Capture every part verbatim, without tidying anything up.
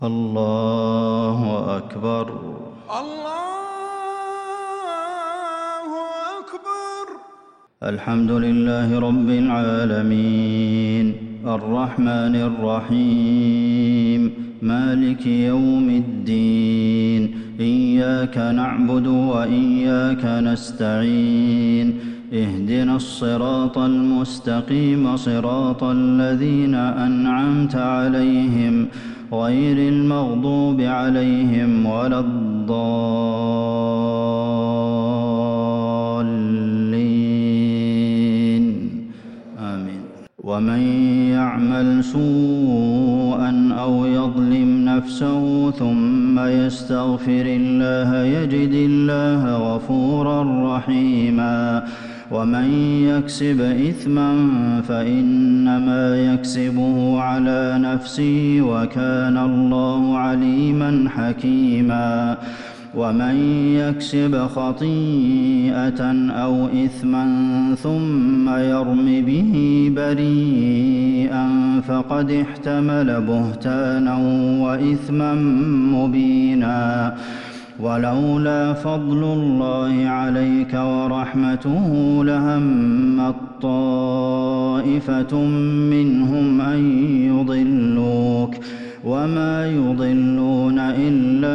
الله أكبر. الله أكبر. الحمد لله رب العالمين الرحمن الرحيم مالك يوم الدين إياك نعبد وإياك نستعين اهدنا الصراط المستقيم صراط الذين أنعمت عليهم غير المغضوب عليهم ولا الضالين آمين. ومن يعمل سوءا أو يظلم نفسه ثم يستغفر الله يجد الله غفورا رحيما. ومن يكسب إثما فإنما يكسبه على نفسه وكان الله عليما حكيما. ومن يكسب خطيئة أو إثما ثم يرم به بريئا فقد احتمل بهتانا وإثما مبينا. ولولا فضل الله عليك ورحمته لهمت طائفة منهم أن يضلوك وما يضلون إلا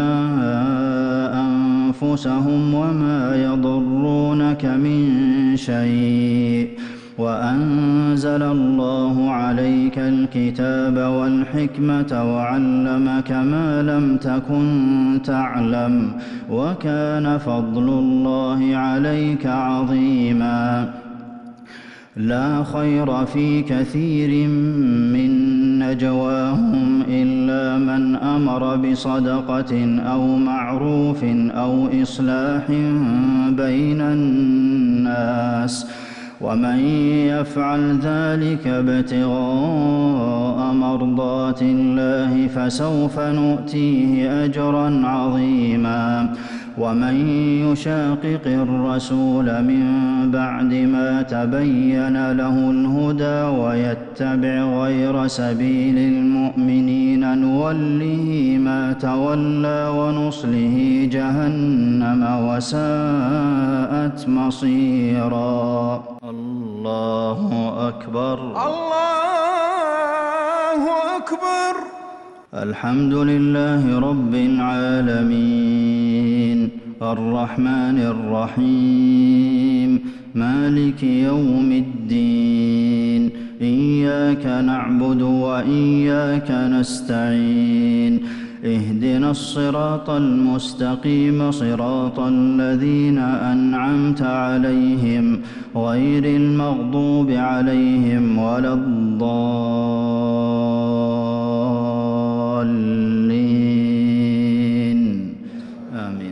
أنفسهم وما يضرونك من شيء. وأنزل الله عليك الكتاب والحكمة وعلمك ما لم تكن تعلم وكان فضل الله عليك عظيما. لا خير في كثير من نجواهم إلا من أمر بصدقة أو معروف أو إصلاح بين الناس ومن يفعل ذلك ابتغاء مرضات الله فسوف نؤتيه أجرا عظيما. ومن يشاقق الرسول من بعد ما تبين له الهدى ويتبع غير سبيل المؤمنين نوله ما تولى ونصله جهنم وساءت مصيرا. الله أكبر. الله أكبر. الحمد لله رب العالمين الرحمن الرحيم مالك يوم الدين إياك نعبد وإياك نستعين اهدنا الصراط المستقيم صراط الذين أنعمت عليهم غير المغضوب عليهم ولا الضالين آمين.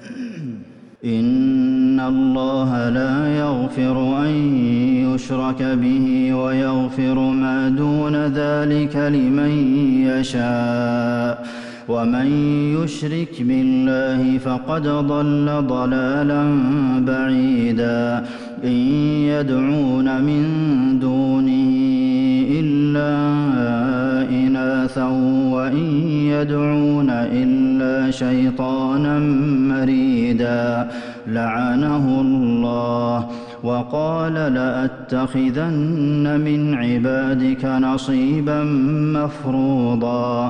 إن الله لا يغفر أن يشرك به ويغفر ما دون ذلك لمن يشاء ومن يشرك بالله فقد ضل ضلالا بعيدا. إن يدعون من دونه إلا إناثا وإن يدعون إلا شيطانا مريدا لعنه الله وقال لأتخذن من عبادك نصيبا مفروضا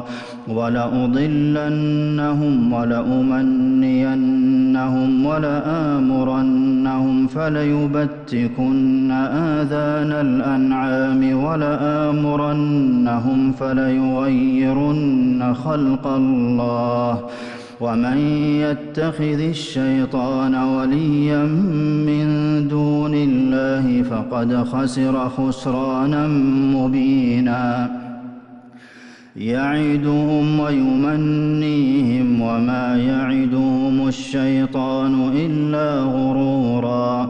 ولأضلنهم ولأمنينهم ولآمرنهم فليبتكن آذان الأنعام ولآمرنهم فليغيرن خلق الله. ومن يتخذ الشيطان وليا من دون الله فقد خسر خسرانا مبينا. يعدهم ويمنيهم وما يعدهم الشيطان إلا غرورا.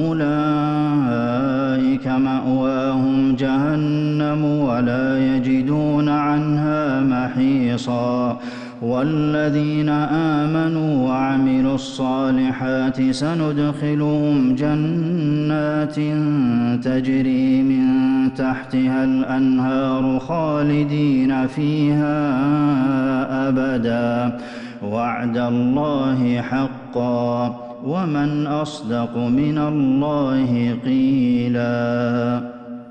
أولئك مأواهم جهنم ولا يجدون عنها محيصا. مخلصا والذين آمنوا وعملوا الصالحات سندخلهم جنات تجري من تحتها الأنهار خالدين فيها أبدا وعد الله حقا ومن أصدق من الله قيلا